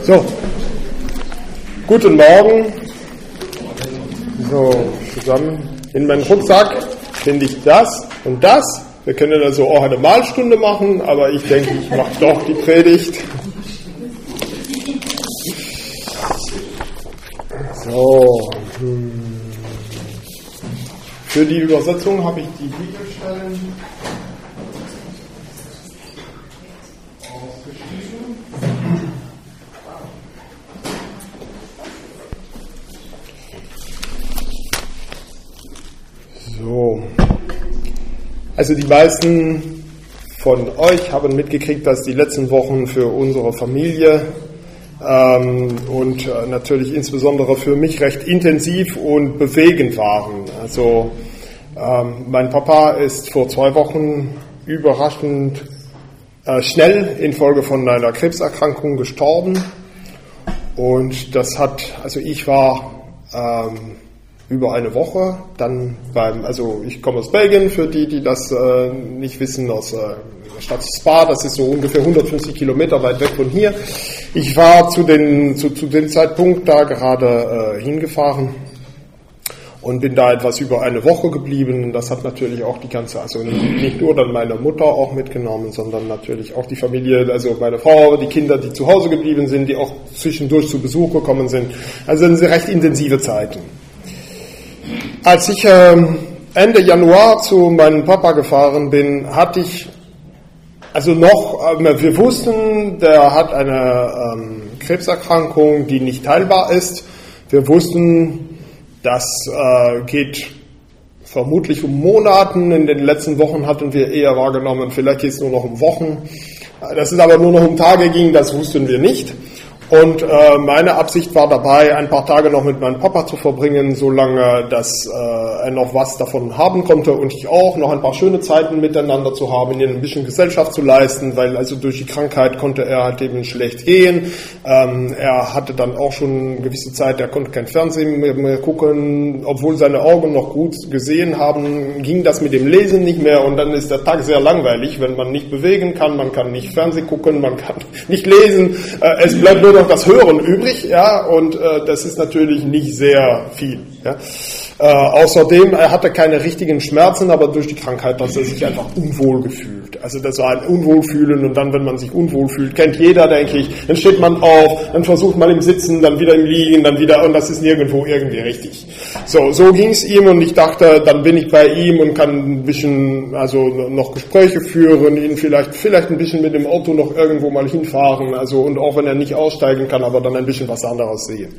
So, guten Morgen. So, zusammen in meinen Rucksack finde ich das und das. Wir können also auch eine Malstunde machen, aber ich denke, ich mache doch die Predigt. So, für die Übersetzung habe ich die Bibelstellen ausgeschrieben. So, also die meisten von euch haben mitgekriegt, dass die letzten Wochen für unsere Familie und natürlich insbesondere für mich recht intensiv und bewegend waren. Also mein Papa ist vor 2 Wochen überraschend schnell infolge von einer Krebserkrankung gestorben und das hat, also ich war über eine Woche dann also ich komme aus Belgien, für die das nicht wissen, aus der Stadt Spa, das ist so ungefähr 150 Kilometer weit weg von hier. Ich war zu dem Zeitpunkt da gerade hingefahren und bin da etwas über eine Woche geblieben. Das hat natürlich auch die ganze, also nicht nur dann meine Mutter auch mitgenommen, sondern natürlich auch die Familie, also meine Frau, die Kinder, die zu Hause geblieben sind, die auch zwischendurch zu Besuch gekommen sind. Also das sind recht intensive Zeiten. Als ich Ende Januar zu meinem Papa gefahren bin, hatte ich, also wir wussten, der hat eine Krebserkrankung, die nicht heilbar ist. Wir wussten, das geht vermutlich um Monaten. In den letzten Wochen hatten wir eher wahrgenommen, vielleicht geht es nur noch um Wochen. Dass es aber nur noch um Tage ging, das wussten wir nicht. Und meine Absicht war dabei, ein paar Tage noch mit meinem Papa zu verbringen, solange dass er noch was davon haben konnte und ich auch, noch ein paar schöne Zeiten miteinander zu haben, ihnen ein bisschen Gesellschaft zu leisten, weil also durch die Krankheit konnte er halt eben schlecht gehen. Er hatte dann auch schon eine gewisse Zeit, er konnte kein Fernsehen mehr gucken, obwohl seine Augen noch gut gesehen haben, ging das mit dem Lesen nicht mehr und dann ist der Tag sehr langweilig, wenn man nicht bewegen kann, man kann nicht Fernsehen gucken, man kann nicht lesen, es bleibt nur noch das Hören übrig, ja, und das ist natürlich nicht sehr viel. Ja. Außerdem, er hatte keine richtigen Schmerzen, aber durch die Krankheit hat er sich einfach unwohl gefühlt. Also das war ein Unwohlfühlen und dann, wenn man sich unwohl fühlt, kennt jeder, denke ich, dann steht man auf, dann versucht man im Sitzen, dann wieder im Liegen, dann wieder, und das ist nirgendwo irgendwie richtig. So ging es ihm und ich dachte, dann bin ich bei ihm und kann ein bisschen, also noch Gespräche führen, ihn vielleicht ein bisschen mit dem Auto noch irgendwo mal hinfahren, also und auch wenn er nicht aussteigen kann, aber dann ein bisschen was anderes sehen.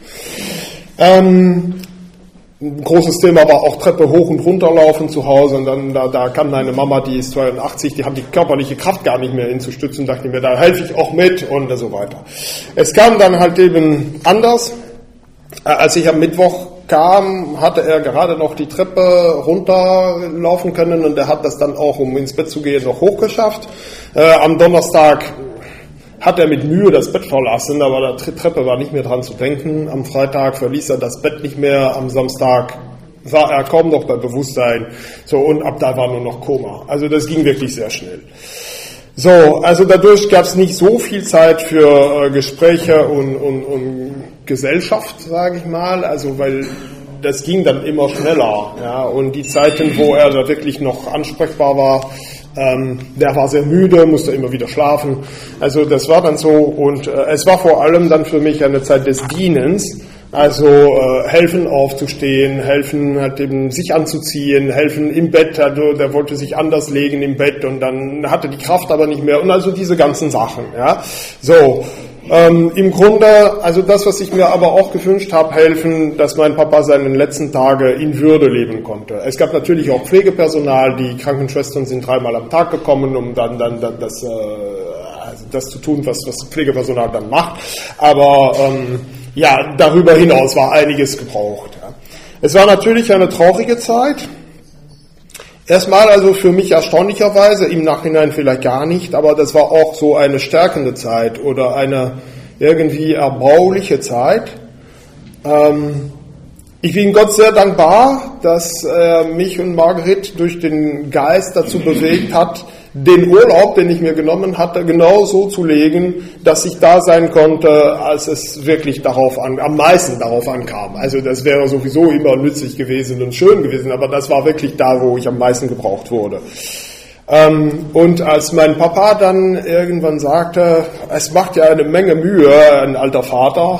Ein großes Thema war auch Treppe hoch und runter laufen zu Hause und dann da kam meine Mama, die ist 82, die haben die körperliche Kraft gar nicht mehr hinzustützen, dachte ich mir, da helfe ich auch mit und so weiter. Es kam dann halt eben anders. Als ich am Mittwoch kam, hatte er gerade noch die Treppe runterlaufen können und er hat das dann auch, um ins Bett zu gehen, noch hochgeschafft. Am Donnerstag hat er mit Mühe das Bett verlassen, aber der Treppe war nicht mehr dran zu denken. Am Freitag verließ er das Bett nicht mehr, am Samstag war er kaum noch bei Bewusstsein. So, und ab da war nur noch Koma. Also das ging wirklich sehr schnell. So, also dadurch gab es nicht so viel Zeit für Gespräche und Gesellschaft, sage ich mal, also weil das ging dann immer schneller. Ja, und die Zeiten, wo er da wirklich noch ansprechbar war, der war sehr müde, musste immer wieder schlafen. Also das war dann so und es war vor allem dann für mich eine Zeit des Dienens. Also helfen aufzustehen, helfen halt eben sich anzuziehen, helfen im Bett, also der wollte sich anders legen im Bett und dann hatte die Kraft aber nicht mehr und also diese ganzen Sachen. Ja, so. Im Grunde, also das, was ich mir aber auch gewünscht habe, helfen, dass mein Papa seine letzten Tage in Würde leben konnte. Es gab natürlich auch Pflegepersonal, die Krankenschwestern sind 3-mal am Tag gekommen, um dann das zu tun, was Pflegepersonal dann macht. Aber ja, darüber hinaus war einiges gebraucht. Ja. Es war natürlich eine traurige Zeit. Erstmal also für mich erstaunlicherweise, im Nachhinein vielleicht gar nicht, aber das war auch so eine stärkende Zeit oder eine irgendwie erbauliche Zeit. Ich bin Gott sehr dankbar, dass er mich und Margret durch den Geist dazu bewegt hat, den Urlaub, den ich mir genommen hatte, genau so zu legen, dass ich da sein konnte, als es wirklich am meisten darauf ankam. Also das wäre sowieso immer nützlich gewesen und schön gewesen, aber das war wirklich da, wo ich am meisten gebraucht wurde. Und als mein Papa dann irgendwann sagte, es macht ja eine Menge Mühe, ein alter Vater,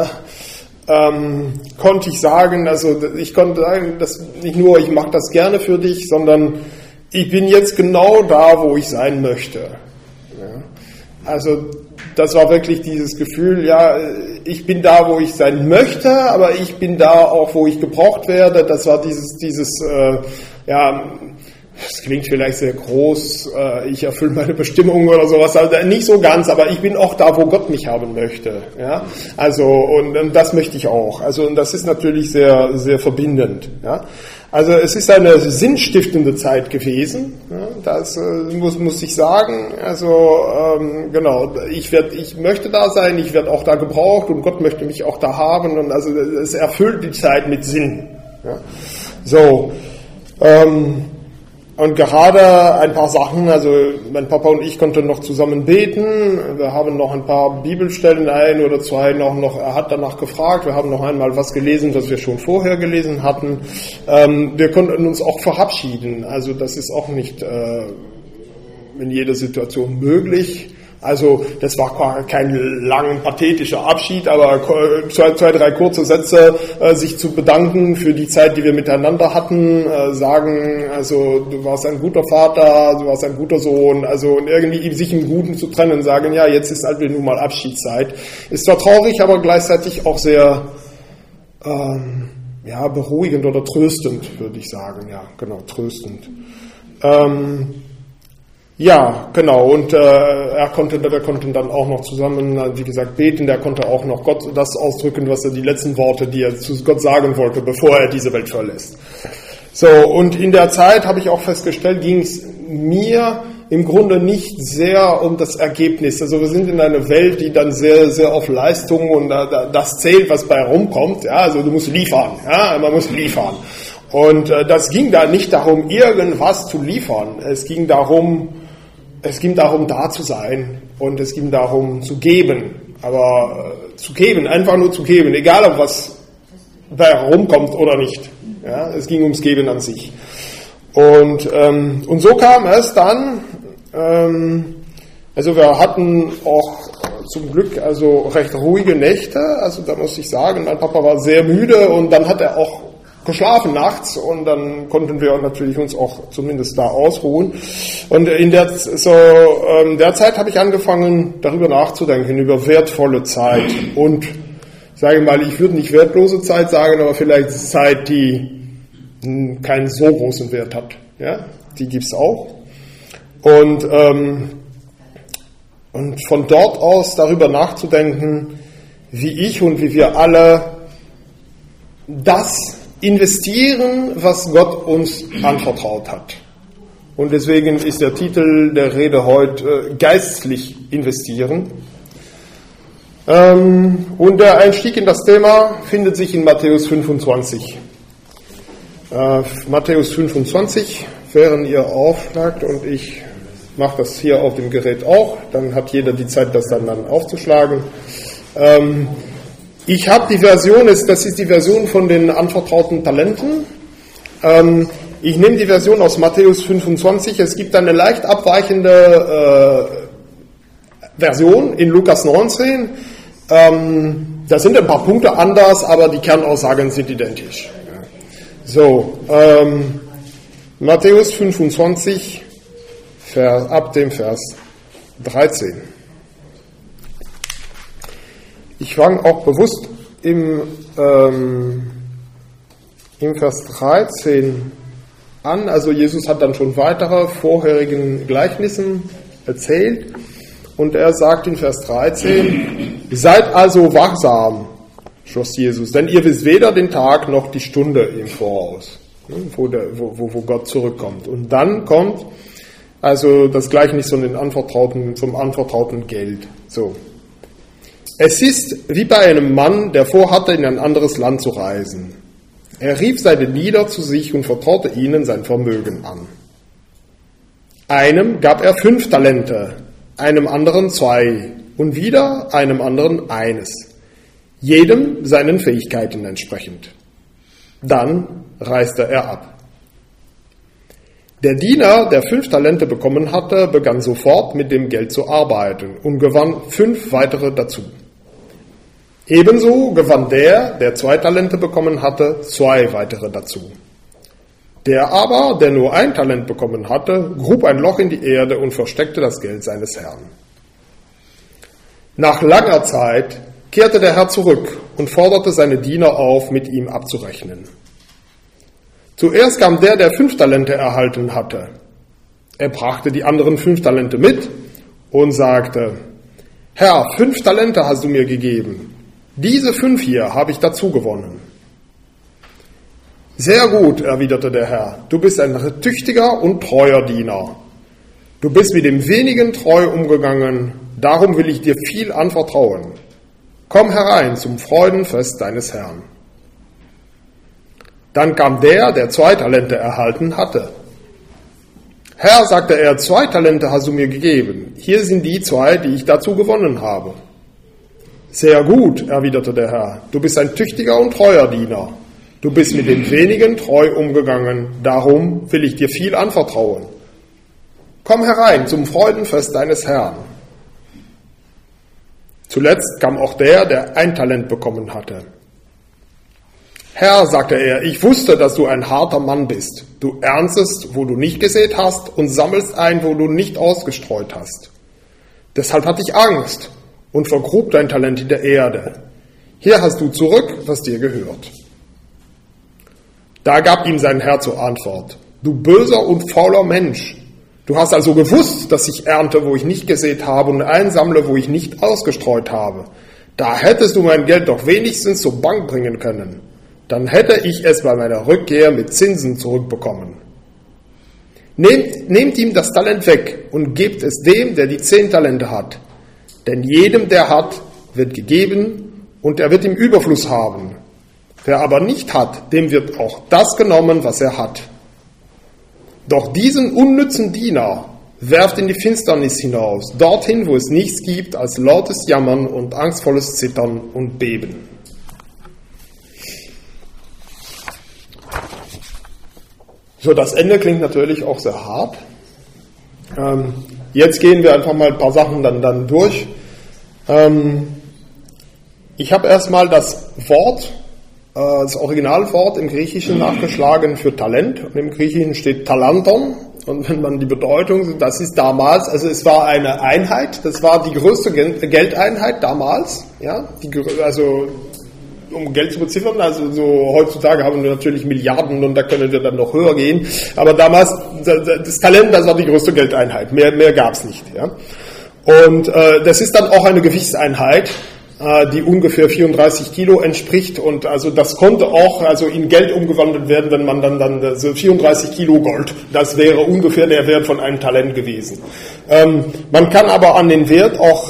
konnte ich sagen, dass nicht nur ich mache das gerne für dich, sondern ich bin jetzt genau da, wo ich sein möchte. Ja. Also das war wirklich dieses Gefühl, ja, ich bin da, wo ich sein möchte, aber ich bin da auch, wo ich gebraucht werde. Das war das klingt vielleicht sehr groß, ich erfülle meine Bestimmung oder sowas, also nicht so ganz, aber ich bin auch da, wo Gott mich haben möchte. Ja? Also, und das möchte ich auch. Also, und das ist natürlich sehr, sehr verbindend. Ja? Also, es ist eine sinnstiftende Zeit gewesen, ja? Das muss ich sagen. Also, genau, ich möchte da sein, ich werde auch da gebraucht und Gott möchte mich auch da haben und also, es erfüllt die Zeit mit Sinn. Ja? So, und gerade ein paar Sachen, also mein Papa und ich konnten noch zusammen beten, wir haben noch ein paar Bibelstellen, ein oder zwei er hat danach gefragt, wir haben noch einmal was gelesen, was wir schon vorher gelesen hatten. Wir konnten uns auch verabschieden, also das ist auch nicht in jeder Situation möglich. Also das war kein lang pathetischer Abschied, aber zwei, drei kurze Sätze, sich zu bedanken für die Zeit, die wir miteinander hatten, sagen, also du warst ein guter Vater, du warst ein guter Sohn, also und irgendwie sich im Guten zu trennen, sagen, ja, jetzt ist halt nun mal Abschiedszeit. Ist zwar traurig, aber gleichzeitig auch sehr beruhigend oder tröstend, würde ich sagen, ja, genau, tröstend. Ja, genau, und wir konnten dann auch noch zusammen, wie gesagt, beten, der konnte auch noch Gott das ausdrücken, was die letzten Worte, die er zu Gott sagen wollte, bevor er diese Welt verlässt. So, und in der Zeit habe ich auch festgestellt, ging es mir im Grunde nicht sehr um das Ergebnis. Also wir sind in einer Welt, die dann sehr, sehr auf Leistung und das zählt, was bei rumkommt, ja, also du musst liefern, ja, man muss liefern. Und das ging da nicht darum, irgendwas zu liefern, es ging darum, da zu sein und es ging darum, zu geben. Aber zu geben, einfach nur zu geben, egal ob was bei rumkommt oder nicht. Ja, es ging ums Geben an sich. Und so kam es dann, also wir hatten auch zum Glück also recht ruhige Nächte, also da muss ich sagen, mein Papa war sehr müde und dann hat er auch geschlafen nachts und dann konnten wir natürlich uns auch zumindest da ausruhen. Und in der Zeit habe ich angefangen, darüber nachzudenken, über wertvolle Zeit und, sage mal, ich würde nicht wertlose Zeit sagen, aber vielleicht Zeit, die keinen so großen Wert hat. Ja, die gibt's auch. Und von dort aus darüber nachzudenken, wie ich und wie wir alle das investieren, was Gott uns anvertraut hat. Und deswegen ist der Titel der Rede heute geistlich investieren. Und der Einstieg in das Thema findet sich in Matthäus 25. Matthäus 25, während ihr aufschlagt, und ich mache das hier auf dem Gerät auch, dann hat jeder die Zeit, das dann aufzuschlagen. Ich habe die Version, das ist die Version von den anvertrauten Talenten. Ich nehme die Version aus Matthäus 25. Es gibt eine leicht abweichende Version in Lukas 19. Da sind ein paar Punkte anders, aber die Kernaussagen sind identisch. So, Matthäus 25, ab dem Vers 13. Ich fange auch bewusst im Vers 13 an, also Jesus hat dann schon weitere vorherigen Gleichnissen erzählt und er sagt in Vers 13, seid also wachsam, schloss Jesus, denn ihr wisst weder den Tag noch die Stunde im Voraus, wo Gott zurückkommt. Und dann kommt also das Gleichnis zum anvertrauten Geld. So. Es ist wie bei einem Mann, der vorhatte, in ein anderes Land zu reisen. Er rief seine Diener zu sich und vertraute ihnen sein Vermögen an. Einem gab er 5 Talente, einem anderen 2 und wieder einem anderen 1, jedem seinen Fähigkeiten entsprechend. Dann reiste er ab. Der Diener, der 5 Talente bekommen hatte, begann sofort mit dem Geld zu arbeiten und gewann 5 weitere dazu. Ebenso gewann der 2 Talente bekommen hatte, 2 weitere dazu. Der aber, der nur 1 Talent bekommen hatte, grub ein Loch in die Erde und versteckte das Geld seines Herrn. Nach langer Zeit kehrte der Herr zurück und forderte seine Diener auf, mit ihm abzurechnen. Zuerst kam der 5 Talente erhalten hatte. Er brachte die anderen 5 Talente mit und sagte, Herr, 5 Talente hast du mir gegeben. Diese 5 hier habe ich dazu gewonnen. Sehr gut, erwiderte der Herr, du bist ein tüchtiger und treuer Diener. Du bist mit dem wenigen treu umgegangen, darum will ich dir viel anvertrauen. Komm herein zum Freudenfest deines Herrn. Dann kam der 2 Talente erhalten hatte. Herr, sagte er, 2 Talente hast du mir gegeben. Hier sind die 2, die ich dazu gewonnen habe. Sehr gut, erwiderte der Herr, du bist ein tüchtiger und treuer Diener. Du bist mit dem wenigen treu umgegangen, darum will ich dir viel anvertrauen. Komm herein zum Freudenfest deines Herrn. Zuletzt kam auch der 1 Talent bekommen hatte. Herr, sagte er, ich wusste, dass du ein harter Mann bist. Du erntest, wo du nicht gesät hast, und sammelst ein, wo du nicht ausgestreut hast. Deshalb hatte ich Angst und vergrub dein Talent in der Erde. Hier hast du zurück, was dir gehört. Da gab ihm sein Herr zur Antwort, du böser und fauler Mensch, du hast also gewusst, dass ich ernte, wo ich nicht gesät habe und einsammle, wo ich nicht ausgestreut habe. Da hättest du mein Geld doch wenigstens zur Bank bringen können. Dann hätte ich es bei meiner Rückkehr mit Zinsen zurückbekommen. Nehmt ihm das Talent weg und gebt es dem, der die 10 Talente hat. Denn jedem, der hat, wird gegeben und er wird im Überfluss haben. Wer aber nicht hat, dem wird auch das genommen, was er hat. Doch diesen unnützen Diener werft in die Finsternis hinaus, dorthin, wo es nichts gibt als lautes Jammern und angstvolles Zittern und Beben. So, das Ende klingt natürlich auch sehr hart. Jetzt gehen wir einfach mal ein paar Sachen dann durch. Ich habe erstmal das Originalwort im Griechischen nachgeschlagen für Talent. Und im Griechischen steht Talanton. Und wenn man die Bedeutung, das ist damals, also es war eine Einheit, das war die größte Geldeinheit damals, ja, also um Geld zu beziffern, also so heutzutage haben wir natürlich Milliarden und da können wir dann noch höher gehen, aber damals, das Talent, das war die größte Geldeinheit, mehr gab's nicht, ja. Und das ist dann auch eine Gewichtseinheit, die ungefähr 34 Kilo entspricht und also das konnte auch also in Geld umgewandelt werden, wenn man dann so 34 Kilo Gold, das wäre ungefähr der Wert von einem Talent gewesen. Man kann aber an den Wert auch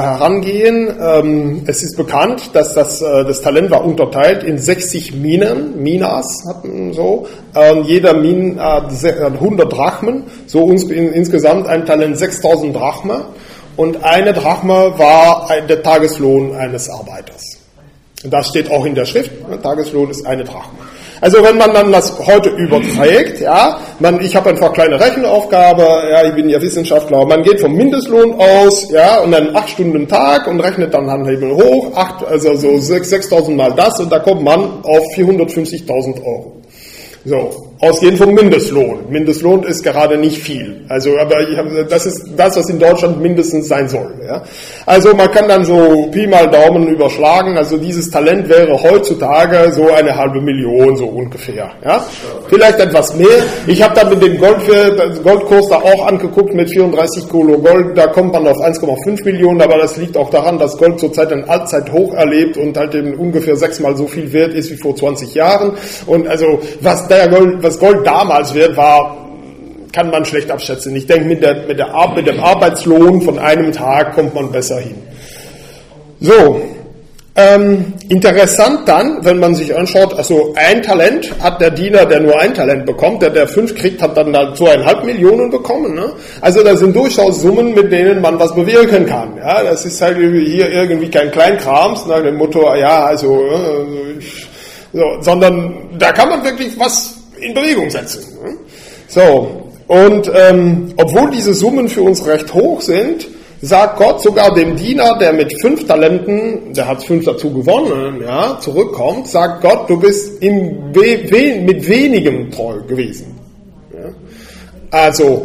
herangehen. Es ist bekannt, dass das Talent war unterteilt in 60 Minas, so. Jeder Min hat 100 Drachmen, so insgesamt ein Talent 6000 Drachmen. Und eine Drachme war der Tageslohn eines Arbeiters. Das steht auch in der Schrift, Tageslohn ist eine Drachme. Also wenn man dann das heute überträgt, ja, ich habe einfach kleine Rechenaufgabe, ja, ich bin ja Wissenschaftler, man geht vom Mindestlohn aus, ja, und dann 8 Stunden Tag und rechnet dann Handhebel hoch, 6.000 mal das und da kommt man auf 450.000 Euro. So, ausgehend vom Mindestlohn. Mindestlohn ist gerade nicht viel. Also, aber das ist das, was in Deutschland mindestens sein soll. Ja. Also man kann dann so Pi mal Daumen überschlagen. Also dieses Talent wäre heutzutage so 500.000 so ungefähr. Ja. Vielleicht etwas mehr. Ich habe dann mit dem Goldkurs da auch angeguckt mit 34 Kilo Gold. Da kommt man auf 1,5 Millionen. Aber das liegt auch daran, dass Gold zurzeit ein Allzeithoch erlebt und halt eben ungefähr 6-mal so viel wert ist wie vor 20 Jahren. Und also was Gold damals wert war, kann man schlecht abschätzen. Ich denke, mit dem Arbeitslohn von einem Tag kommt man besser hin. So, Interessant dann, wenn man sich anschaut, also ein Talent hat der Diener, der nur ein Talent bekommt, der 5 kriegt, hat dann 2,5 Millionen bekommen. Ne? Also das sind durchaus Summen, mit denen man was bewirken kann. Ja? Das ist halt hier irgendwie kein Kleinkrams, nach dem Motto, ja, also, so, sondern da kann man wirklich was in Bewegung setzen. Ne? So, und obwohl diese Summen für uns recht hoch sind, sagt Gott sogar dem Diener, der mit 5 Talenten, der hat 5 dazu gewonnen, ja, zurückkommt, sagt Gott, du bist mit wenigem treu gewesen. Ja. Also,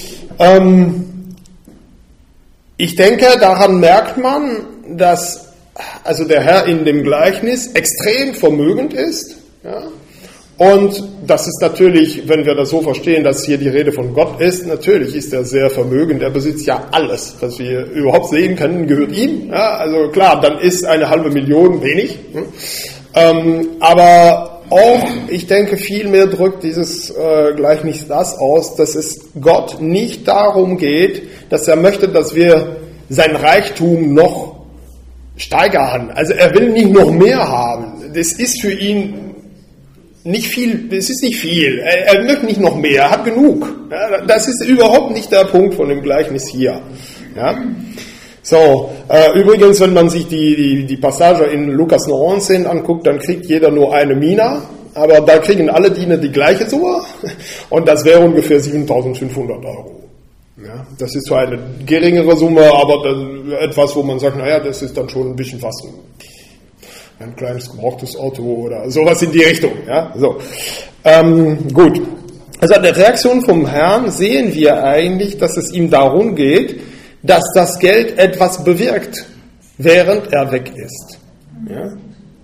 ich denke, daran merkt man, dass also der Herr in dem Gleichnis extrem vermögend ist, ja. Und das ist natürlich, wenn wir das so verstehen, dass hier die Rede von Gott ist, natürlich ist er sehr vermögend. Er besitzt ja alles, was wir überhaupt sehen können, gehört ihm. Ja, also klar, dann ist 500.000 wenig. Aber auch, ich denke, vielmehr drückt dieses Gleichnis das aus, dass es Gott nicht darum geht, dass er möchte, dass wir sein Reichtum noch steigern. Also er will nicht noch mehr haben. Das ist für ihn nicht viel, es ist nicht viel. Er möchte nicht noch mehr, er hat genug. Ja, das ist überhaupt nicht der Punkt von dem Gleichnis hier. Ja? So, übrigens, wenn man sich die Passage in Lukas 19 anguckt, dann kriegt jeder nur eine Mina, aber da kriegen alle Diener die gleiche Summe und das wäre ungefähr 7.500 Euro. Ja, das ist zwar eine geringere Summe, aber etwas, wo man sagt, naja, das ist dann schon ein bisschen was. Ein kleines gebrauchtes Auto oder sowas in die Richtung. Ja? So. Gut. Also an der Reaktion vom Herrn sehen wir eigentlich, dass es ihm darum geht, dass das Geld etwas bewirkt, während er weg ist. Ja?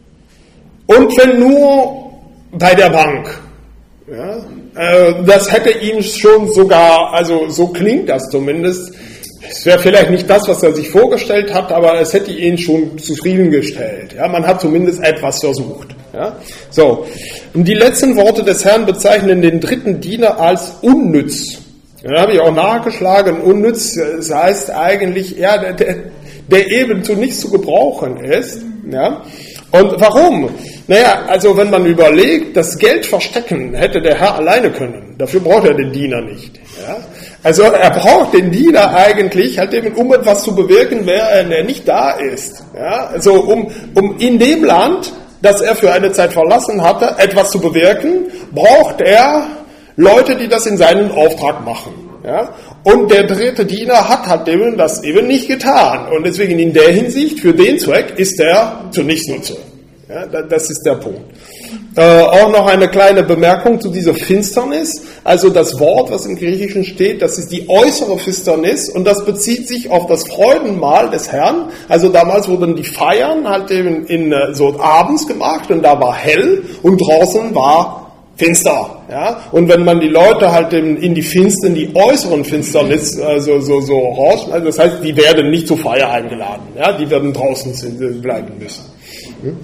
Und wenn nur bei der Bank. Ja? Das hätte ihm schon sogar, also so klingt das zumindest, es wäre vielleicht nicht das, was er sich vorgestellt hat, aber es hätte ihn schon zufriedengestellt. Ja, man hat zumindest etwas versucht. Ja, so. Und die letzten Worte des Herrn bezeichnen den dritten Diener als unnütz. Ja, da habe ich auch nachgeschlagen. Unnütz, das heißt eigentlich, ja, der eben zu nichts zu gebrauchen ist. Ja. Und warum? Naja, also wenn man überlegt, das Geld verstecken hätte der Herr alleine können. Dafür braucht er den Diener nicht. Ja. Also er braucht den Diener eigentlich, halt eben, um etwas zu bewirken, während er nicht da ist. Ja, also um in dem Land, das er für eine Zeit verlassen hatte, etwas zu bewirken, braucht er Leute, die das in seinen Auftrag machen. Ja, und der dritte Diener hat halt eben das eben nicht getan. Und deswegen in der Hinsicht, für den Zweck, ist er zu nichts Nutze. Ja, das ist der Punkt. Auch noch eine kleine Bemerkung zu dieser Finsternis. Also das Wort, was im Griechischen steht, das ist die äußere Finsternis und das bezieht sich auf das Freudenmahl des Herrn. Also damals wurden die Feiern halt eben so abends gemacht und da war hell und draußen war finster. Ja? Und wenn man die Leute halt in die äußeren Finsternis so raus, also das heißt, die werden nicht zur Feier eingeladen. Ja? Die werden draußen bleiben müssen.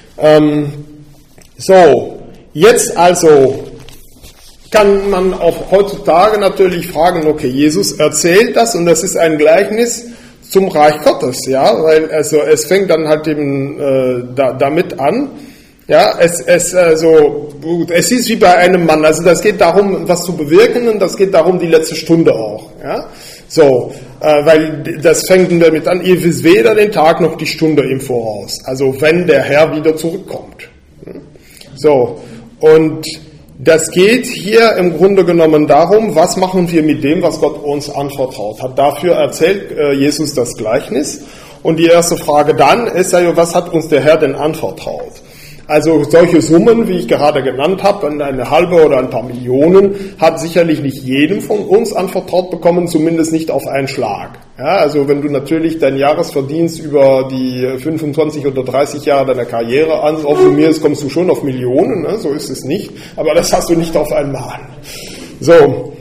So, jetzt also kann man auch heutzutage natürlich fragen, okay, Jesus erzählt das und das ist ein Gleichnis zum Reich Gottes, ja, weil also es fängt dann halt eben damit an, ja, es ist wie bei einem Mann, also das geht darum, was zu bewirken und das geht darum, die letzte Stunde auch, ja, so, weil das fängt damit an, ihr wisst weder den Tag noch die Stunde im Voraus, also wenn der Herr wieder zurückkommt. So, und das geht hier im Grunde genommen darum, was machen wir mit dem, was Gott uns anvertraut hat. Dafür erzählt Jesus das Gleichnis. Und die erste Frage dann ist ja, was hat uns der Herr denn anvertraut? Also solche Summen, wie ich gerade genannt habe, eine halbe oder ein paar Millionen, hat sicherlich nicht jedem von uns anvertraut bekommen, zumindest nicht auf einen Schlag. Ja, also wenn du natürlich dein Jahresverdienst über die 25 oder 30 Jahre deiner Karriere aufsummierst, kommst du schon auf Millionen, ne? So ist es nicht, aber das hast du nicht auf einmal. So,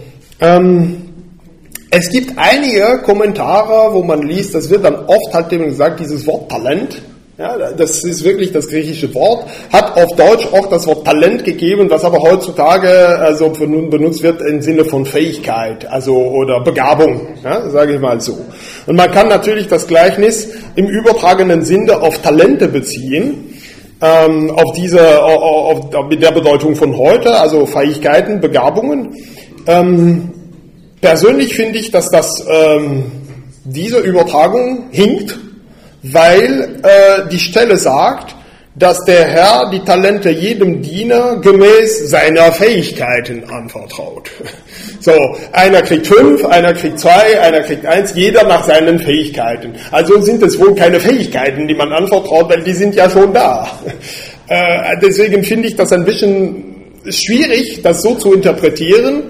es gibt einige Kommentare, wo man liest, das wird dann oft halt eben gesagt, dieses Wort Talent, Ja, das ist wirklich das griechische Wort, hat auf Deutsch auch das Wort Talent gegeben, was aber heutzutage also benutzt wird im Sinne von Fähigkeit, also oder Begabung, ja, sage ich mal so. Und man kann natürlich das Gleichnis im übertragenen Sinne auf Talente beziehen, mit der Bedeutung von heute, also Fähigkeiten, Begabungen. Persönlich finde ich, dass diese Übertragung hinkt, weil die Stelle sagt, dass der Herr die Talente jedem Diener gemäß seiner Fähigkeiten anvertraut. So, einer kriegt 5, einer kriegt 2, einer kriegt 1, jeder nach seinen Fähigkeiten. Also sind es wohl keine Fähigkeiten, die man anvertraut, weil die sind ja schon da. Deswegen finde ich das ein bisschen schwierig, das so zu interpretieren.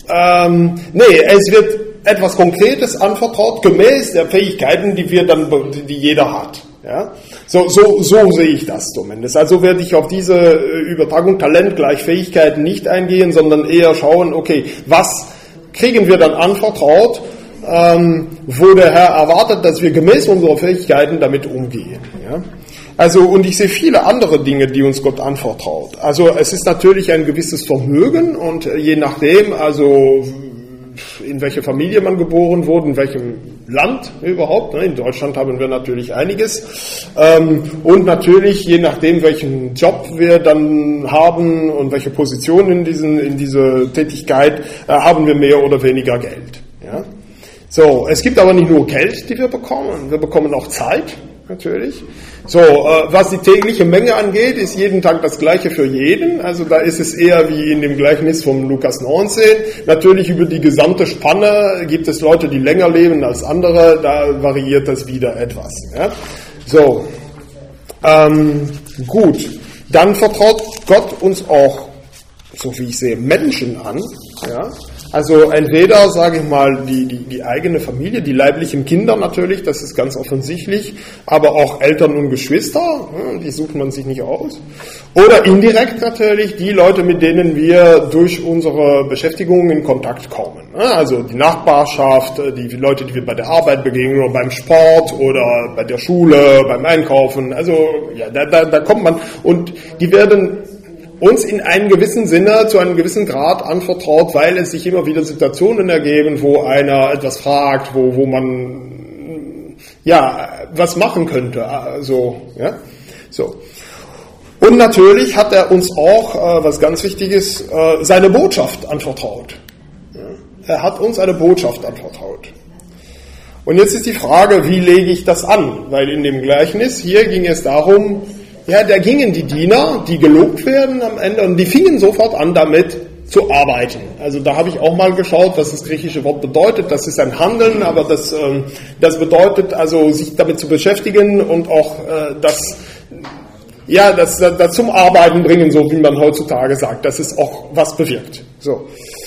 Es wird etwas Konkretes anvertraut, gemäß der Fähigkeiten, die jeder hat. Ja? So sehe ich das zumindest. Also werde ich auf diese Übertragung Talent gleich Fähigkeiten nicht eingehen, sondern eher schauen, okay, was kriegen wir dann anvertraut, wo der Herr erwartet, dass wir gemäß unserer Fähigkeiten damit umgehen. Ja? Also, und ich sehe viele andere Dinge, die uns Gott anvertraut. Also, es ist natürlich ein gewisses Vermögen und je nachdem, also, in welche Familie man geboren wurde, in welchem Land überhaupt. In Deutschland haben wir natürlich einiges. Und natürlich, je nachdem, welchen Job wir dann haben und welche Position in dieser Tätigkeit, haben wir mehr oder weniger Geld. Ja? So, es gibt aber nicht nur Geld, die wir bekommen auch Zeit, natürlich. So, was die tägliche Menge angeht, ist jeden Tag das Gleiche für jeden. Also da ist es eher wie in dem Gleichnis von Lukas 19. Natürlich über die gesamte Spanne gibt es Leute, die länger leben als andere. Da variiert das wieder etwas. Ja? So, gut. Dann vertraut Gott uns auch, so wie ich sehe, Menschen an. Ja? Also entweder, sage ich mal, die eigene Familie, die leiblichen Kinder natürlich, das ist ganz offensichtlich, aber auch Eltern und Geschwister, die sucht man sich nicht aus. Oder indirekt natürlich die Leute, mit denen wir durch unsere Beschäftigung in Kontakt kommen. Also die Nachbarschaft, die Leute, die wir bei der Arbeit begegnen oder beim Sport oder bei der Schule, beim Einkaufen. Also ja, da kommt man und die werden uns in einem gewissen Sinne, zu einem gewissen Grad anvertraut, weil es sich immer wieder Situationen ergeben, wo einer etwas fragt, wo man was machen könnte. Also, ja, so. Und natürlich hat er uns auch, was ganz wichtig ist, seine Botschaft anvertraut. Ja, er hat uns eine Botschaft anvertraut. Und jetzt ist die Frage, wie lege ich das an? Weil in dem Gleichnis hier ging es darum, ja, da gingen die Diener, die gelobt werden am Ende, und die fingen sofort an, damit zu arbeiten. Also da habe ich auch mal geschaut, was das griechische Wort bedeutet. Das ist ein Handeln, aber das bedeutet also, sich damit zu beschäftigen und auch das zum Arbeiten bringen, so wie man heutzutage sagt, dass es auch was bewirkt. So.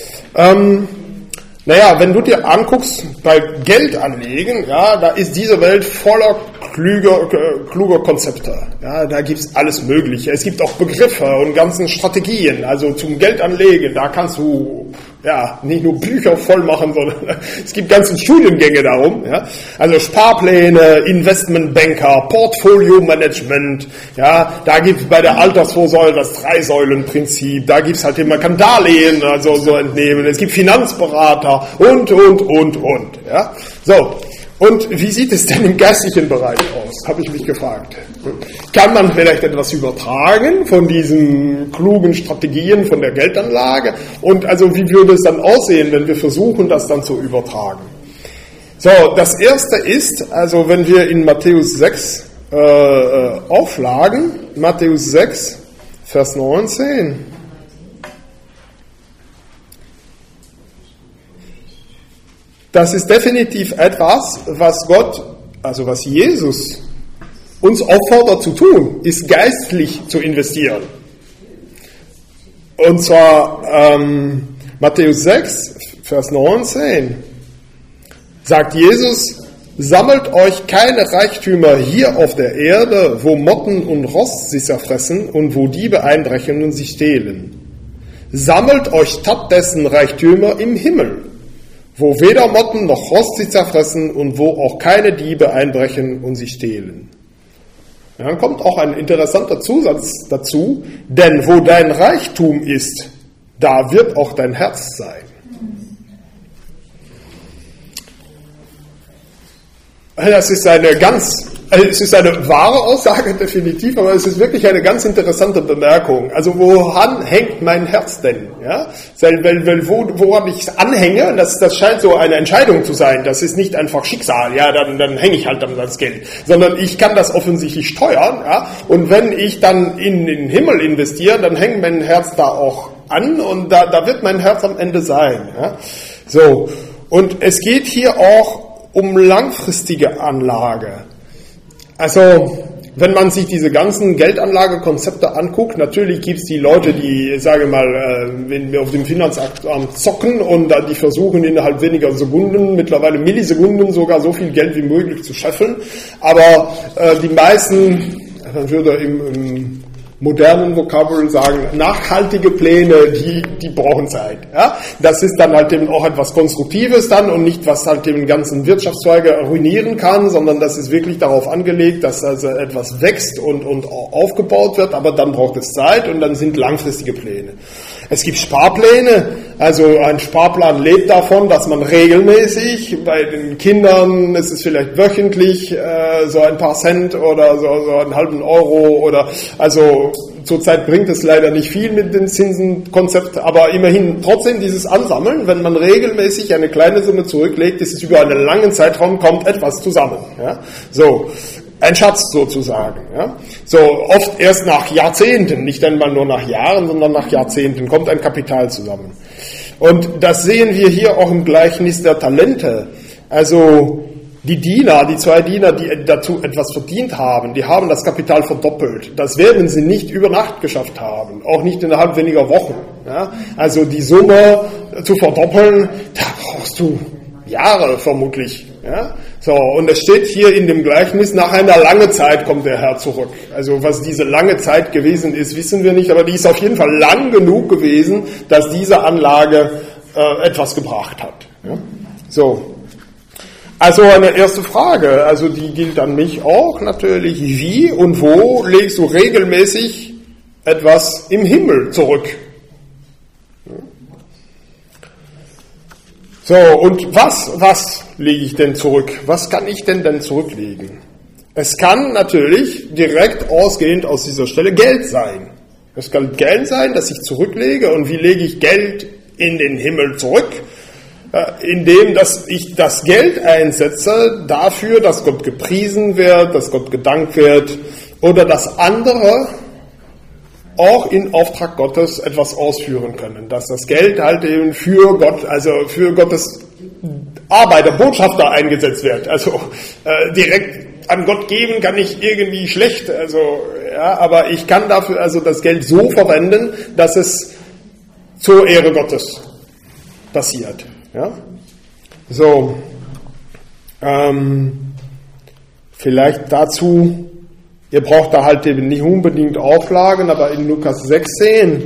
Wenn du dir anguckst, bei Geld anlegen, ja, da ist diese Welt voller kluger Konzepte. Ja, da gibt's alles Mögliche. Es gibt auch Begriffe und ganzen Strategien. Also zum Geldanlegen, da kannst du nicht nur Bücher voll machen, sondern es gibt ganze Studiengänge darum. Ja. Also Sparpläne, Investmentbanker, Portfolio-Management. Ja, da gibt's bei der Altersvorsorge das 3-Säulen-Prinzip. Da gibt's halt immer Darlehen, also so entnehmen. Es gibt Finanzberater und. Ja, so. Und wie sieht es denn im geistlichen Bereich aus, habe ich mich gefragt. Kann man vielleicht etwas übertragen von diesen klugen Strategien von der Geldanlage? Und also wie würde es dann aussehen, wenn wir versuchen, das dann zu übertragen? So, das erste ist, also wenn wir in Matthäus 6 aufschlagen, Matthäus 6, Vers 19. Das ist definitiv etwas, was Jesus uns auffordert zu tun, ist geistlich zu investieren. Und zwar Matthäus 6, Vers 19, sagt Jesus, sammelt euch keine Reichtümer hier auf der Erde, wo Motten und Rost sie zerfressen und wo Diebe einbrechen und sie stehlen. Sammelt euch stattdessen Reichtümer im Himmel, wo weder Motten noch Rost sie zerfressen und wo auch keine Diebe einbrechen und sie stehlen. Ja, dann kommt auch ein interessanter Zusatz dazu, denn wo dein Reichtum ist, da wird auch dein Herz sein. Das ist es ist eine wahre Aussage, definitiv, aber es ist wirklich eine ganz interessante Bemerkung. Also woran hängt mein Herz denn? Ja? Woran ich anhänge, das scheint so eine Entscheidung zu sein. Das ist nicht einfach Schicksal, ja, dann hänge ich halt an das Geld. Sondern ich kann das offensichtlich steuern. Ja? Und wenn ich dann in den Himmel investiere, dann hängt mein Herz da auch an und da wird mein Herz am Ende sein. Ja? So, und es geht hier auch um langfristige Anlage. Also, wenn man sich diese ganzen Geldanlagekonzepte anguckt, natürlich gibt es die Leute, die, sage mal, wenn wir auf dem Finanzamt zocken und dann die versuchen innerhalb weniger Sekunden, mittlerweile Millisekunden sogar so viel Geld wie möglich zu scheffeln. Aber die meisten, man würde im modernen Vokabeln sagen, nachhaltige Pläne, die brauchen Zeit. Ja? Das ist dann halt eben auch etwas Konstruktives dann und nicht, was halt den ganzen Wirtschaftszweige ruinieren kann, sondern das ist wirklich darauf angelegt, dass also etwas wächst und aufgebaut wird, aber dann braucht es Zeit und dann sind langfristige Pläne. Es gibt Sparpläne, also ein Sparplan lebt davon, dass man regelmäßig, bei den Kindern ist es vielleicht wöchentlich so ein paar Cent oder so einen halben Euro oder also zurzeit bringt es leider nicht viel mit dem Zinsenkonzept, aber immerhin trotzdem dieses Ansammeln, wenn man regelmäßig eine kleine Summe zurücklegt, ist es über einen langen Zeitraum, kommt etwas zusammen. Ja? So. Ein Schatz sozusagen. Ja? So oft erst nach Jahrzehnten, nicht einmal nur nach Jahren, sondern nach Jahrzehnten kommt ein Kapital zusammen. Und das sehen wir hier auch im Gleichnis der Talente. Also die zwei Diener, die dazu etwas verdient haben, die haben das Kapital verdoppelt. Das werden sie nicht über Nacht geschafft haben, auch nicht innerhalb weniger Wochen. Ja? Also die Summe zu verdoppeln, da brauchst du Jahre vermutlich. Ja? So, und es steht hier in dem Gleichnis, nach einer langen Zeit kommt der Herr zurück. Also was diese lange Zeit gewesen ist, wissen wir nicht, aber die ist auf jeden Fall lang genug gewesen, dass diese Anlage etwas gebracht hat. Ja? So, also eine erste Frage, also die gilt an mich auch natürlich, wie und wo legst du regelmäßig etwas im Himmel zurück? So, und was lege ich denn zurück? Was kann ich denn zurücklegen? Es kann natürlich direkt ausgehend aus dieser Stelle Geld sein. Es kann Geld sein, das ich zurücklege. Und wie lege ich Geld in den Himmel zurück? Indem, dass ich das Geld einsetze dafür, dass Gott gepriesen wird, dass Gott gedankt wird oder dass andere auch in Auftrag Gottes etwas ausführen können, dass das Geld halt eben für Gott, also für Gottes Arbeiter, Botschafter eingesetzt wird. Also direkt an Gott geben kann ich irgendwie schlecht, also ja, aber ich kann dafür also das Geld so verwenden, dass es zur Ehre Gottes passiert. Ja? So, vielleicht dazu. Ihr braucht da halt eben nicht unbedingt Auflagen, aber in Lukas 16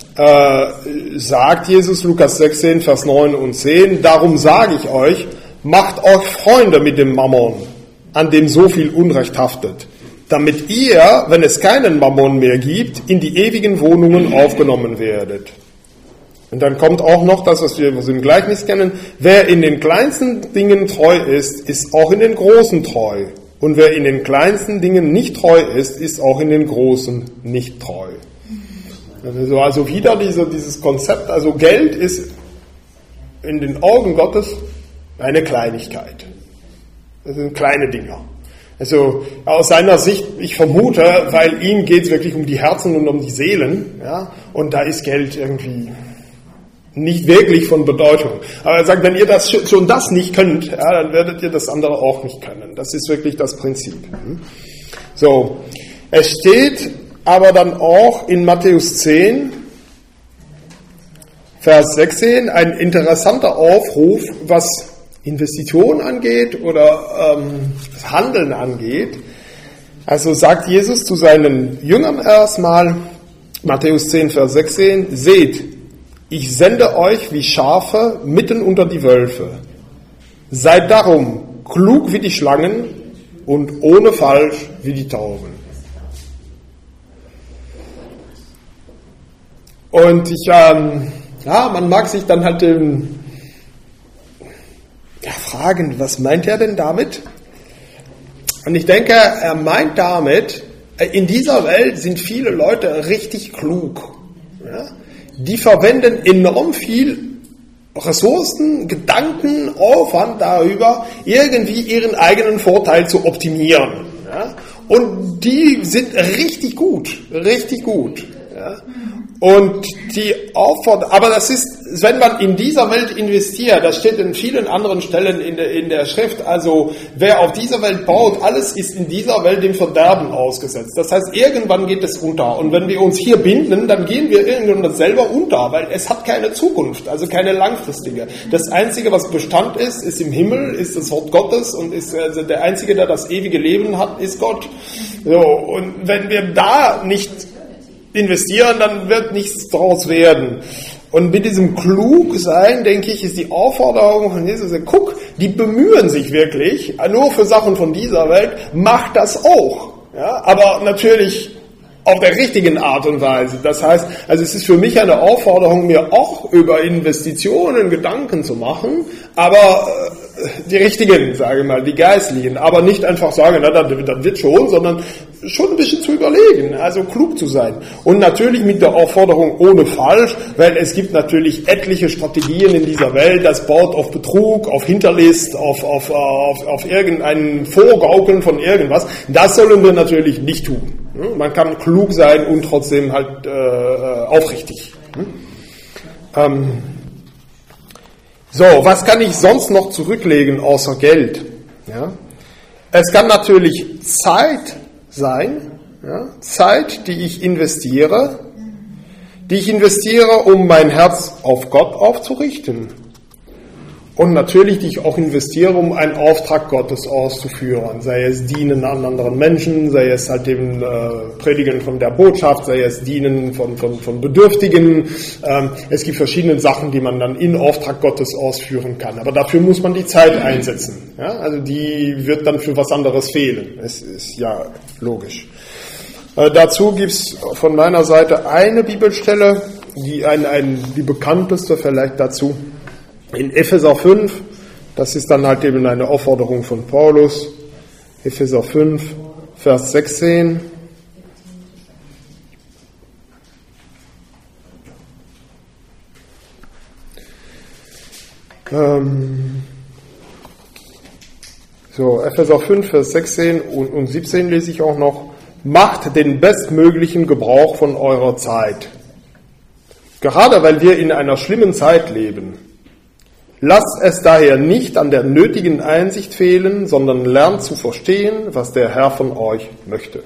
sagt Jesus, Lukas 16, Vers 9 und 10, darum sage ich euch, macht euch Freunde mit dem Mammon, an dem so viel Unrecht haftet, damit ihr, wenn es keinen Mammon mehr gibt, in die ewigen Wohnungen aufgenommen werdet. Und dann kommt auch noch das, was wir im Gleichnis kennen, wer in den kleinsten Dingen treu ist, ist auch in den großen treu. Und wer in den kleinsten Dingen nicht treu ist, ist auch in den großen nicht treu. Also wieder dieses Konzept, also Geld ist in den Augen Gottes eine Kleinigkeit. Das sind kleine Dinger. Also aus seiner Sicht, ich vermute, weil ihm geht es wirklich um die Herzen und um die Seelen, ja, und da ist Geld irgendwie nicht wirklich von Bedeutung. Aber er sagt, wenn ihr das schon das nicht könnt, ja, dann werdet ihr das andere auch nicht können. Das ist wirklich das Prinzip. So, es steht aber dann auch in Matthäus 10, Vers 16, ein interessanter Aufruf, was Investitionen angeht oder Handeln angeht. Also sagt Jesus zu seinen Jüngern erstmal, Matthäus 10, Vers 16, seht, ich sende euch wie Schafe mitten unter die Wölfe. Seid darum klug wie die Schlangen und ohne Falsch wie die Tauben. Und man mag sich dann halt fragen, was meint er denn damit? Und ich denke, er meint damit, in dieser Welt sind viele Leute richtig klug. Ja? Die verwenden enorm viel Ressourcen, Gedanken, Aufwand darüber, irgendwie ihren eigenen Vorteil zu optimieren. Ja? Und die sind richtig gut. Ja? Und aber das ist, wenn man in dieser Welt investiert, das steht in vielen anderen Stellen in der Schrift, also wer auf dieser Welt baut, alles ist in dieser Welt dem Verderben ausgesetzt. Das heißt, irgendwann geht es unter. Und wenn wir uns hier binden, dann gehen wir irgendwann selber unter, weil es hat keine Zukunft, also keine langfristige. Das Einzige, was Bestand ist im Himmel, ist das Wort Gottes und ist also der Einzige, der das ewige Leben hat, ist Gott. So, und wenn wir da nicht investieren, dann wird nichts draus werden. Und mit diesem Klugsein, denke ich, ist die Aufforderung von Jesus, guck, die bemühen sich wirklich, nur für Sachen von dieser Welt, mach das auch. Ja, aber natürlich auf der richtigen Art und Weise. Das heißt, also es ist für mich eine Aufforderung, mir auch über Investitionen Gedanken zu machen, aber die richtigen, sage ich mal, die geistlichen, aber nicht einfach sagen, na, das wird schon, sondern schon ein bisschen zu überlegen, also klug zu sein. Und natürlich mit der Aufforderung ohne falsch, weil es gibt natürlich etliche Strategien in dieser Welt, das baut auf Betrug, auf Hinterlist, auf irgendein Vorgaukeln von irgendwas. Das sollen wir natürlich nicht tun. Man kann klug sein und trotzdem halt aufrichtig. So, was kann ich sonst noch zurücklegen außer Geld? Ja? Es kann natürlich Zeit sein, ja? Zeit, die ich investiere, um mein Herz auf Gott aufzurichten. Und natürlich, die ich auch investiere, um einen Auftrag Gottes auszuführen. Sei es Dienen an anderen Menschen, sei es halt dem Predigen von der Botschaft, sei es Dienen von Bedürftigen. Es gibt verschiedene Sachen, die man dann in Auftrag Gottes ausführen kann. Aber dafür muss man die Zeit einsetzen. Ja? Also die wird dann für was anderes fehlen. Es ist ja logisch. Dazu gibt's von meiner Seite eine Bibelstelle, die bekannteste vielleicht dazu. In Epheser 5, das ist dann halt eben eine Aufforderung von Paulus, Epheser 5, Vers 16. Epheser 5, Vers 16 und 17 lese ich auch noch. Macht den bestmöglichen Gebrauch von eurer Zeit. Gerade weil wir in einer schlimmen Zeit leben. Lasst es daher nicht an der nötigen Einsicht fehlen, sondern lernt zu verstehen, was der Herr von euch möchte.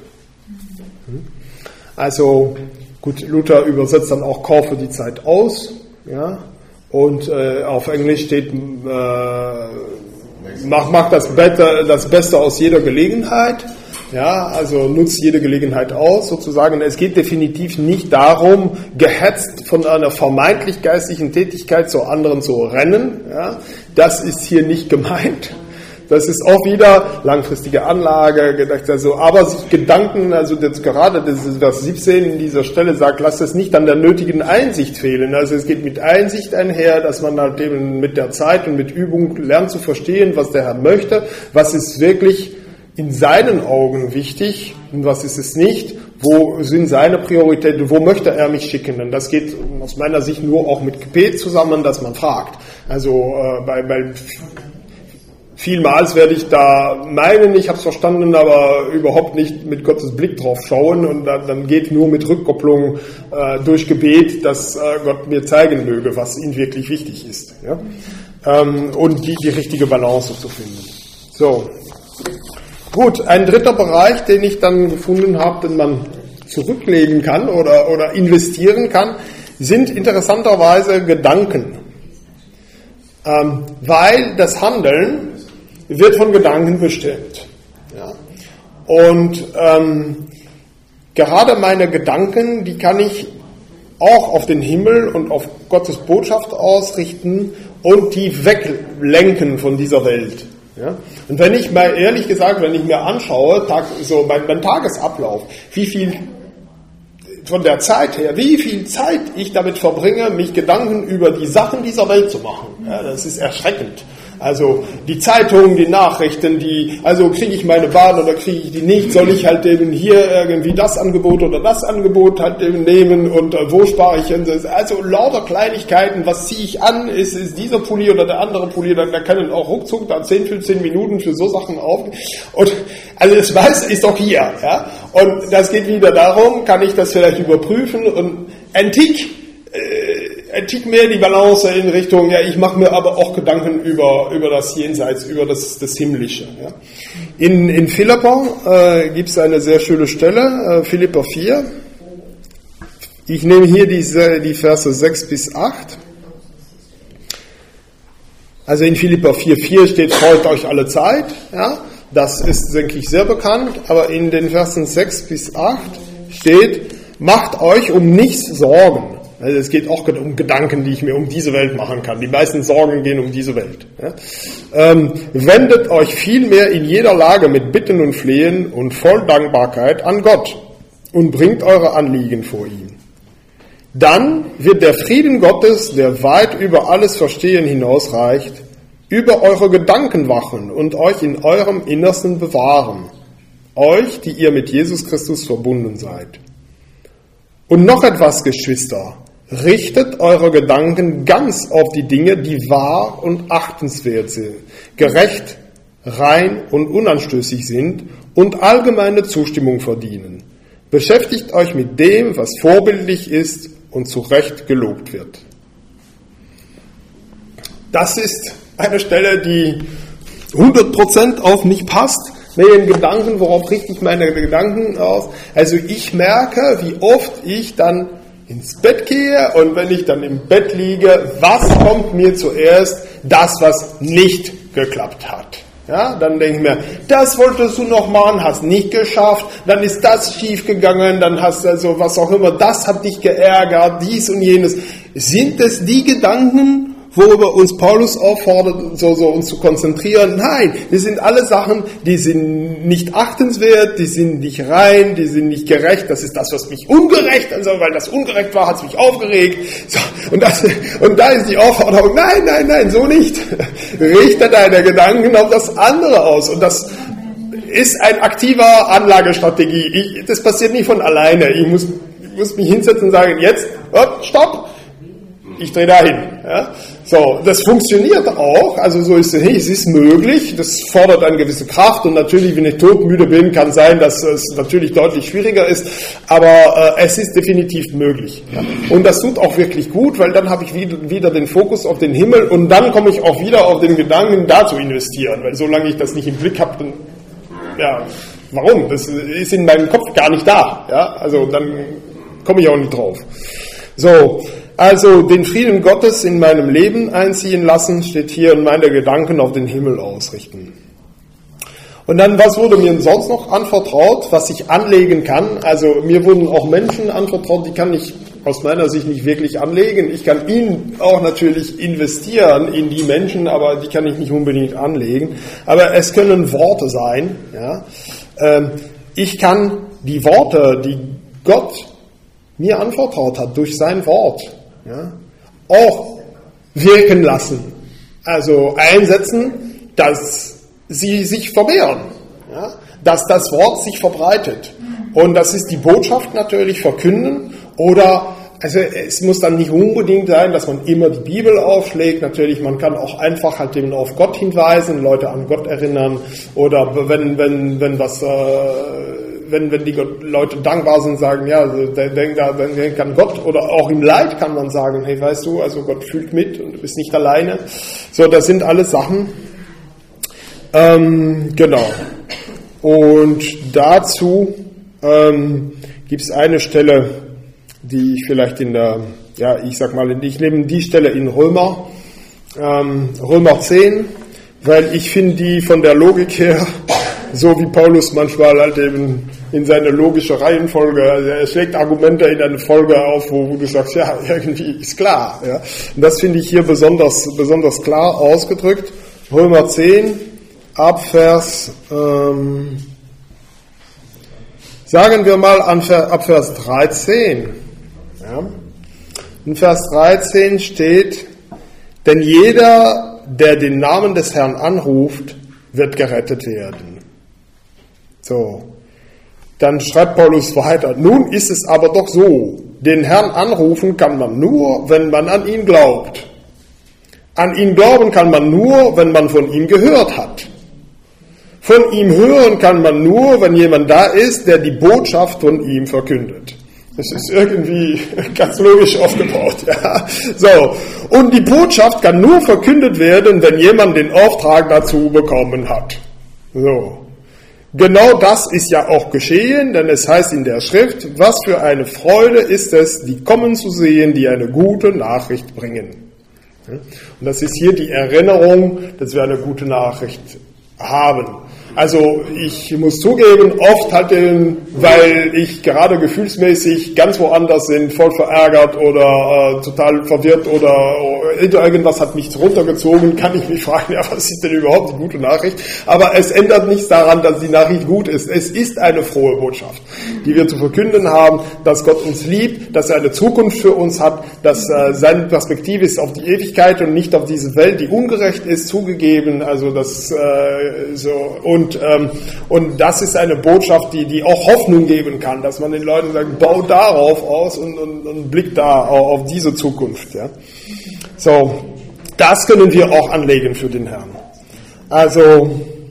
Also, gut, Luther übersetzt dann auch, kaufe die Zeit aus, ja, und auf Englisch steht, mach das Beste aus jeder Gelegenheit. Ja, also nutzt jede Gelegenheit aus, sozusagen. Es geht definitiv nicht darum, gehetzt von einer vermeintlich geistlichen Tätigkeit zur anderen zu rennen. Ja, das ist hier nicht gemeint. Das ist auch wieder langfristige Anlage, gedacht, also, aber sich Gedanken, also jetzt gerade das 17 in dieser Stelle sagt, lasst es nicht an der nötigen Einsicht fehlen. Also es geht mit Einsicht einher, dass man halt eben mit der Zeit und mit Übung lernt zu verstehen, was der Herr möchte, was ist wirklich in seinen Augen wichtig und was ist es nicht, wo sind seine Prioritäten, wo möchte er mich schicken. Und das geht aus meiner Sicht nur auch mit Gebet zusammen, dass man fragt. Also bei vielmals werde ich da meinen, ich habe es verstanden, aber überhaupt nicht mit Gottes Blick drauf schauen und dann geht nur mit Rückkopplung durch Gebet, dass Gott mir zeigen möge, was ihm wirklich wichtig ist. Ja? Und die richtige Balance zu finden. So. Gut, ein dritter Bereich, den ich dann gefunden habe, den man zurücklegen kann oder investieren kann, sind interessanterweise Gedanken. Weil das Handeln wird von Gedanken bestimmt. Ja? Und gerade meine Gedanken, die kann ich auch auf den Himmel und auf Gottes Botschaft ausrichten und die weglenken von dieser Welt. Ja? Und wenn ich mal ehrlich gesagt, wenn ich mir anschaue, mein Tagesablauf, wie viel von der Zeit her, wie viel Zeit ich damit verbringe, mich Gedanken über die Sachen dieser Welt zu machen. Ja, das ist erschreckend. Also die Zeitungen, die Nachrichten, also kriege ich meine Bahn oder kriege ich die nicht, soll ich halt eben hier irgendwie das Angebot oder das Angebot halt eben nehmen und wo spare ich hin? Also lauter Kleinigkeiten, was ziehe ich an, ist dieser Pulli oder der andere Pulli, da können auch ruckzuck da 10, 15 Minuten für so Sachen auf. Und also das meiste ist doch hier. Ja? Und das geht wieder darum, kann ich das vielleicht überprüfen und ein Tick mehr die Balance in Richtung, ja, ich mache mir aber auch Gedanken über das Jenseits, über das Himmlische. Ja. In Philipper gibt es eine sehr schöne Stelle, Philipper 4. Ich nehme hier die Verse 6 bis 8. Also in Philipper 4,4 steht, freut euch alle Zeit. Ja. Das ist, denke ich, sehr bekannt. Aber in den Versen 6 bis 8 steht, macht euch um nichts Sorgen. Also es geht auch um Gedanken, die ich mir um diese Welt machen kann. Die meisten Sorgen gehen um diese Welt. Ja. Wendet euch vielmehr in jeder Lage mit Bitten und Flehen und voll Dankbarkeit an Gott und bringt eure Anliegen vor ihm. Dann wird der Frieden Gottes, der weit über alles Verstehen hinausreicht, über eure Gedanken wachen und euch in eurem Innersten bewahren. Euch, die ihr mit Jesus Christus verbunden seid. Und noch etwas, Geschwister. Richtet eure Gedanken ganz auf die Dinge, die wahr und achtenswert sind, gerecht, rein und unanstößig sind und allgemeine Zustimmung verdienen. Beschäftigt euch mit dem, was vorbildlich ist und zu Recht gelobt wird. Das ist eine Stelle, die 100% auf mich passt. Mit den Gedanken, worauf richte ich meine Gedanken aus? Also ich merke, wie oft ich dann ins Bett gehe und wenn ich dann im Bett liege, was kommt mir zuerst? Das, was nicht geklappt hat. Ja, dann denke ich mir, das wolltest du noch machen, hast nicht geschafft, dann ist das schief gegangen, dann hast du also was auch immer, das hat dich geärgert, dies und jenes. Sind es die Gedanken, worüber uns Paulus auffordert, so uns zu konzentrieren? Nein, das sind alle Sachen, die sind nicht achtenswert, die sind nicht rein, die sind nicht gerecht. Das ist das, was mich ungerecht, also weil das ungerecht war, hat es mich aufgeregt. So, und da ist die Aufforderung, nein, so nicht. Richte deine Gedanken auf das andere aus. Und das ist eine aktive Anlagestrategie. Das passiert nicht von alleine. Ich muss mich hinsetzen und sagen, jetzt, stopp, ich drehe dahin. Ja? So, das funktioniert auch, also so ist es ist möglich, das fordert eine gewisse Kraft und natürlich, wenn ich todmüde bin, kann sein, dass es natürlich deutlich schwieriger ist, aber es ist definitiv möglich. Ja? Und das tut auch wirklich gut, weil dann habe ich wieder den Fokus auf den Himmel und dann komme ich auch wieder auf den Gedanken, da zu investieren, weil solange ich das nicht im Blick habe, dann, ja, warum? Das ist in meinem Kopf gar nicht da, ja? Also dann komme ich auch nicht drauf. So, also den Frieden Gottes in meinem Leben einziehen lassen, steht hier, und meine Gedanken auf den Himmel ausrichten. Und dann, was wurde mir sonst noch anvertraut, was ich anlegen kann? Also mir wurden auch Menschen anvertraut, die kann ich aus meiner Sicht nicht wirklich anlegen. Ich kann ihnen auch natürlich investieren in die Menschen, aber die kann ich nicht unbedingt anlegen. Aber es können Worte sein. Ja? Ich kann die Worte, die Gott mir anvertraut hat durch sein Wort, ja, auch wirken lassen, also einsetzen, dass sie sich vermehren, ja, dass das Wort sich verbreitet. Und das ist die Botschaft natürlich verkünden oder, also es muss dann nicht unbedingt sein, dass man immer die Bibel aufschlägt, natürlich, man kann auch einfach halt eben auf Gott hinweisen, Leute an Gott erinnern oder wenn die Leute dankbar sind, sagen, ja, denk an Gott, oder auch im Leid kann man sagen, hey, weißt du, also Gott fühlt mit und du bist nicht alleine. So, das sind alles Sachen. Genau. Und dazu gibt es eine Stelle, die ich vielleicht ich nehme die Stelle in Römer 10, weil ich finde die von der Logik her, so wie Paulus manchmal halt eben in seine logische Reihenfolge, also er schlägt Argumente in eine Folge auf, wo du sagst, ja, irgendwie ist klar. Ja. Und das finde ich hier besonders klar ausgedrückt. Römer 10, ab Vers Sagen wir mal ab Vers 13. Ja. In Vers 13 steht, denn jeder, der den Namen des Herrn anruft, wird gerettet werden. So, dann schreibt Paulus weiter, nun ist es aber doch so, den Herrn anrufen kann man nur, wenn man an ihn glaubt. An ihn glauben kann man nur, wenn man von ihm gehört hat. Von ihm hören kann man nur, wenn jemand da ist, der die Botschaft von ihm verkündet. Das ist irgendwie ganz logisch aufgebaut. Ja. So. Und die Botschaft kann nur verkündet werden, wenn jemand den Auftrag dazu bekommen hat. So. Genau das ist ja auch geschehen, denn es heißt in der Schrift, was für eine Freude ist es, die kommen zu sehen, die eine gute Nachricht bringen. Und das ist hier die Erinnerung, dass wir eine gute Nachricht haben. Also ich muss zugeben, oft weil ich gerade gefühlsmäßig ganz woanders bin, voll verärgert oder total verwirrt oder irgendwas hat mich runtergezogen, kann ich mich fragen, ja, was ist denn überhaupt die gute Nachricht? Aber es ändert nichts daran, dass die Nachricht gut ist. Es ist eine frohe Botschaft, die wir zu verkünden haben, dass Gott uns liebt, dass er eine Zukunft für uns hat, dass seine Perspektive ist auf die Ewigkeit und nicht auf diese Welt, die ungerecht ist, zugegeben. Also das und das ist eine Botschaft, die auch Hoffnung geben kann, dass man den Leuten sagt, bau darauf aus und blick da auf diese Zukunft. Ja. So, das können wir auch anlegen für den Herrn. Also,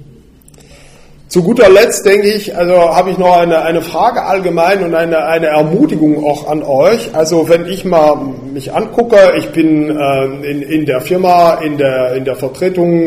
zu guter Letzt denke ich, habe ich noch eine Frage allgemein und eine Ermutigung auch an euch. Also wenn ich mal mich angucke, ich bin in der Firma, in der Vertretung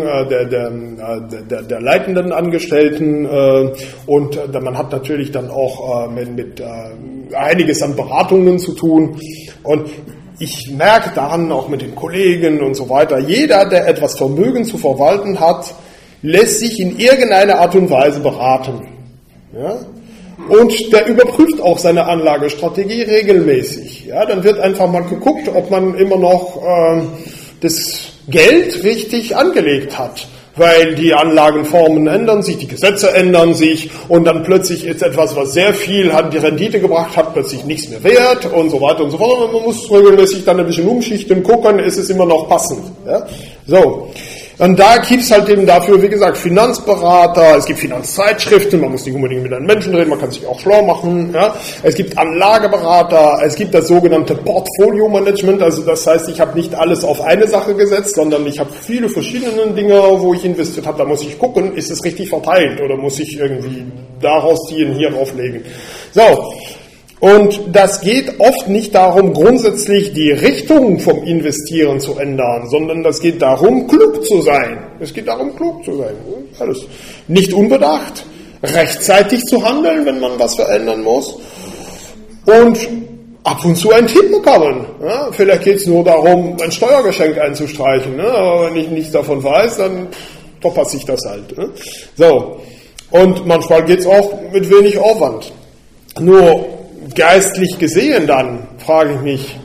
der leitenden Angestellten und man hat natürlich dann auch mit einiges an Beratungen zu tun und ich merke daran auch mit den Kollegen und so weiter, jeder, der etwas Vermögen zu verwalten hat, lässt sich in irgendeiner Art und Weise beraten. Ja? Und der überprüft auch seine Anlagestrategie regelmäßig. Ja? Dann wird einfach mal geguckt, ob man immer noch das Geld richtig angelegt hat. Weil die Anlagenformen ändern sich, die Gesetze ändern sich und dann plötzlich ist etwas, was sehr viel die Rendite gebracht hat, plötzlich nichts mehr wert und so weiter und so fort. Und man muss regelmäßig dann ein bisschen umschichten, gucken, ist es immer noch passend. Ja? So. Und da gibt's halt eben dafür, wie gesagt, Finanzberater, es gibt Finanzzeitschriften, man muss nicht unbedingt mit einem Menschen reden, man kann sich auch schlau machen, ja. Es gibt Anlageberater, es gibt das sogenannte Portfolio-Management, also das heißt, ich habe nicht alles auf eine Sache gesetzt, sondern ich habe viele verschiedene Dinge, wo ich investiert habe, da muss ich gucken, ist es richtig verteilt oder muss ich irgendwie daraus ziehen, hier drauflegen. So. Und das geht oft nicht darum, grundsätzlich die Richtung vom Investieren zu ändern, sondern das geht darum, klug zu sein. Es geht darum, klug zu sein. Alles. Nicht unbedacht, rechtzeitig zu handeln, wenn man was verändern muss. Und ab und zu einen Tipp bekommen. Ja, vielleicht geht es nur darum, ein Steuergeschenk einzustreichen. Ne? Aber wenn ich nichts davon weiß, dann verpasse ich das halt. Ne? So. Und manchmal geht es auch mit wenig Aufwand. Nur geistlich gesehen dann, frage ich mich,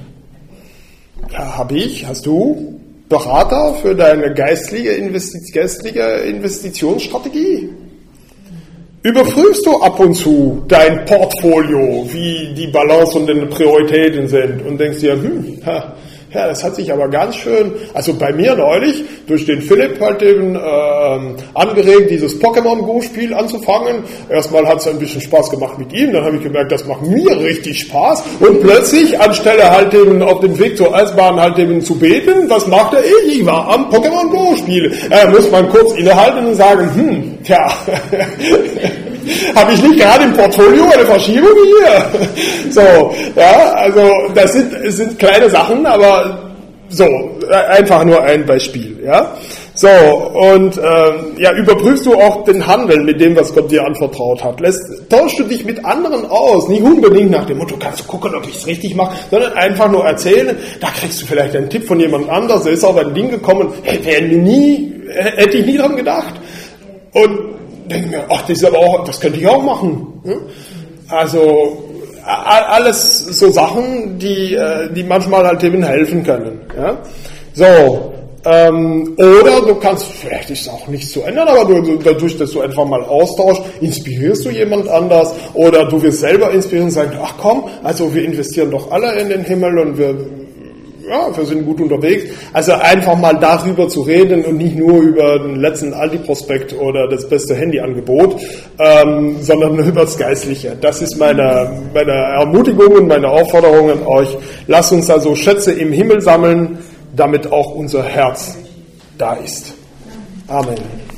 hast du Berater für deine geistliche Investitionsstrategie? Überprüfst du ab und zu dein Portfolio, wie die Balance und deine Prioritäten sind und denkst dir, ja, das hat sich aber ganz schön, also bei mir neulich, durch den Philipp halt eben angeregt, dieses Pokémon-Go-Spiel anzufangen. Erstmal hat es ein bisschen Spaß gemacht mit ihm, dann habe ich gemerkt, das macht mir richtig Spaß. Und plötzlich, anstelle halt eben auf dem Weg zur Eisbahn halt eben zu beten, was machte ich? Ich war am Pokémon-Go-Spiel. Muss man kurz innehalten und sagen, habe ich nicht gerade im Portfolio eine Verschiebung hier? So, ja, also das sind kleine Sachen, aber so, einfach nur ein Beispiel, ja. So, und überprüfst du auch den Handel mit dem, was Gott dir anvertraut hat. Tauschst du dich mit anderen aus, nicht unbedingt nach dem Motto, kannst du gucken, ob ich es richtig mache, sondern einfach nur erzählen, da kriegst du vielleicht einen Tipp von jemand anderem, der ist auf ein Ding gekommen, hätte ich nie dran gedacht. Und denke mir, das könnte ich auch machen. Also alles so Sachen, die manchmal halt eben helfen können. Ja? So, Oder du kannst, vielleicht ist es auch nicht zu ändern, aber dadurch, dass du einfach mal austauschst, inspirierst du jemand anders oder du wirst selber inspirieren und sagen, ach komm, also wir investieren doch alle in den Himmel und wir sind gut unterwegs. Also einfach mal darüber zu reden und nicht nur über den letzten Aldi-Prospekt oder das beste Handyangebot, sondern über das Geistliche. Das ist meine Ermutigung und meine Aufforderung an euch. Lasst uns also Schätze im Himmel sammeln, damit auch unser Herz da ist. Amen.